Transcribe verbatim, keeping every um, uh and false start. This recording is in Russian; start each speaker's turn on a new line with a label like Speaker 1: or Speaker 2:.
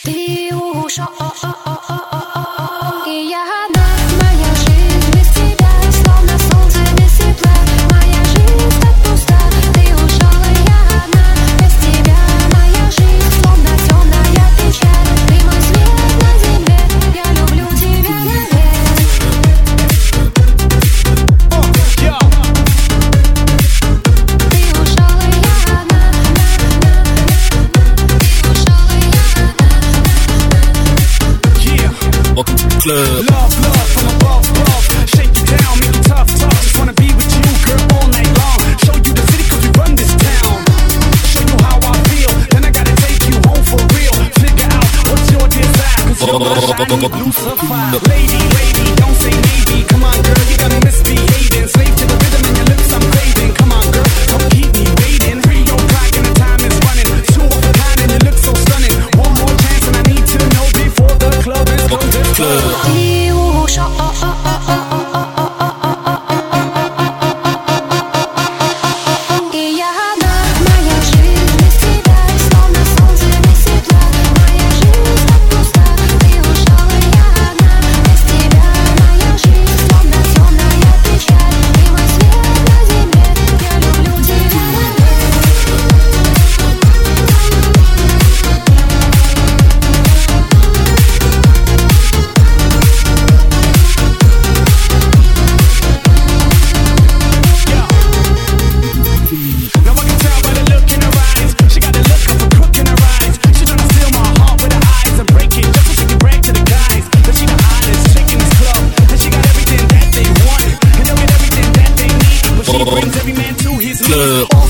Speaker 1: Ты ушел, и я одна. Моя жизнь без тебя, словно солнце без тепла. Моя жизнь так пуста. Ты ушел, и я одна. Без тебя моя жизнь, словно темная печаль. Ты мой свет на земле, я люблю тебя навек. Ты ушел, и я одна. Ты ушел, и я одна.
Speaker 2: Welcome to the club.
Speaker 3: Love, love from above, above. Shake you down, make you tough, tough. Just wanna be with you, girl, all night long. Show you the city cause we run this town. Show you how I feel, then I gotta take you home for real. Figure out what's your desire, cause you're my shining Lucifer. Lady, lady, don't say maybe. Come on, girl, you got me misbehaving. Slave to the rhythm and your lips I'm craving. Come on, girl, don't keep me waiting. Three o'clock and the time is running. Two of a kind and you look so stunning. One more chance and I need to know before the club is closed.
Speaker 1: Ты ушел, и я одна. Моя жизнь без тебя, словно солнце без тепла. Моя жизнь так пуста. Ты ушел, и я одна. Без тебя моя жизнь, словно темная печаль. Ты мой свет на земле, я люблю тебя навек.
Speaker 3: Now I can tell by the look in her eyes. She got the look of a crook in her eyes. She tryna steal my heart with her eyes and break it just so she can brag to the guys that she the hottest chick in this club. And she got everything that they want, and they'll get everything that they need. But she brings every man to his knees.